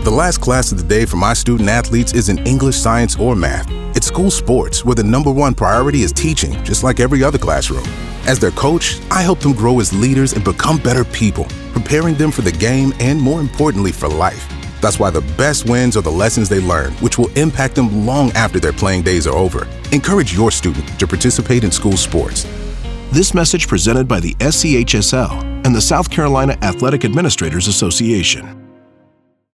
The last class of the day for my student athletes isn't English, science, or math. It's school sports, where the #1 priority is teaching, just like every other classroom. As their coach, I help them grow as leaders and become better people, preparing them for the game and, more importantly, for life. That's why the best wins are the lessons they learn, which will impact them long after their playing days are over. Encourage your student to participate in school sports. This message presented by the SCHSL and the South Carolina Athletic Administrators Association.